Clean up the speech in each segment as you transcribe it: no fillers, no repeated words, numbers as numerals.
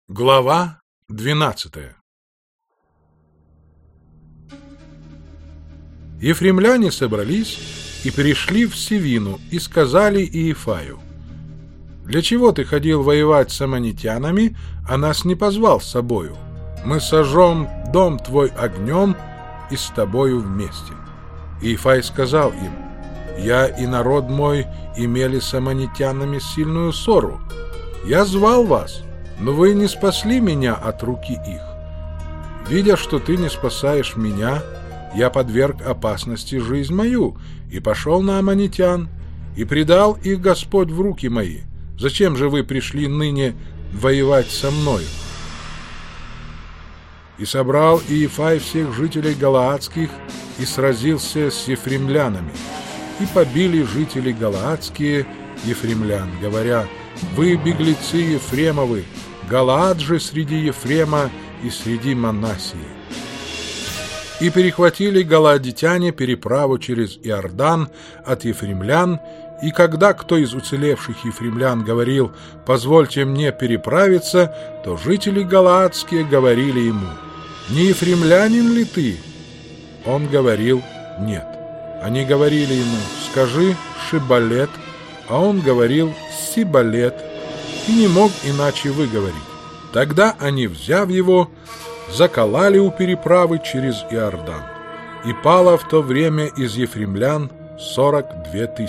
Глава 12. Ефремляне собрались и перешли в Севину и сказали Иефаю: «Для чего ты ходил воевать с аммонитянами, а нас не позвал с собою? Мы сожжем дом твой огнем и с тобою вместе». Иефай сказал им: «Я и народ мой имели с аммонитянами сильную ссору. Я звал вас, но вы не спасли меня от руки их. Видя, что ты не спасаешь меня, я подверг опасности жизнь мою и пошел на аммонитян, и предал их Господь в руки мои. Зачем же вы пришли ныне воевать со мною?» И собрал Иефай всех жителей галаадских и сразился с ефремлянами. И побили жители галаадские ефремлян, говоря: «Вы беглецы Ефремовы, Галаад же среди Ефрема и среди Манассии». И перехватили галаадитяне переправу через Иордан от ефремлян, и когда кто из уцелевших ефремлян говорил: «Позвольте мне переправиться», то жители галаадские говорили ему: «Не ефремлянин ли ты?» Он говорил: «Нет». Они говорили ему: «Скажи Шибалет», а он говорил: «Сибалет», и не мог иначе выговорить. Тогда они, взяв его, закололи у переправы через Иордан. И пало в то время из ефремлян 42 000.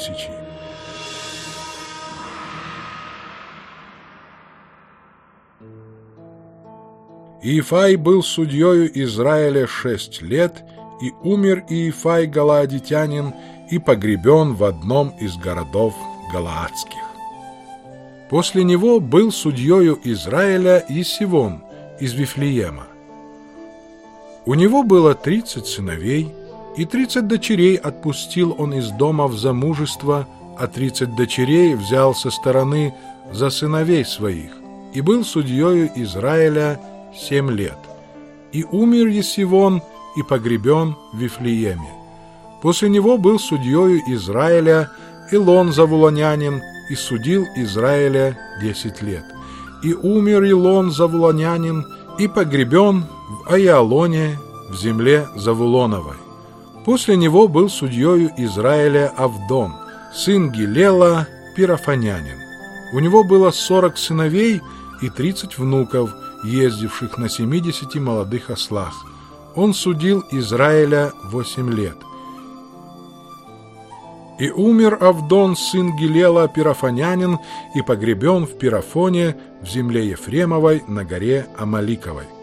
Иефай был судьею Израиля 6 лет, и умер Иефай галаадитянин и погребен в одном из городов галаадских. После него был судьею Израиля Есивон из Вифлеема. У него было 30 сыновей, и 30 дочерей отпустил он из дома в замужество, а 30 дочерей взял со стороны за сыновей своих, и был судьею Израиля 7 лет. И умер Есивон и погребен в Вифлееме. После него был судьею Израиля Илон завулонянин, и судил Израиля 10 лет. И умер Илон завулонянин и погребен в Аиалоне в земле Завулоновой. После него был судьею Израиля Авдон, сын Гилела, пирафанянин. У него было 40 сыновей и 30 внуков, ездивших на 70 молодых ослах. Он судил Израиля 8 лет. И умер Авдон, сын Гилела, пирафанянин, и погребен в Пирафоне в земле Ефремовой на горе Амаликовой.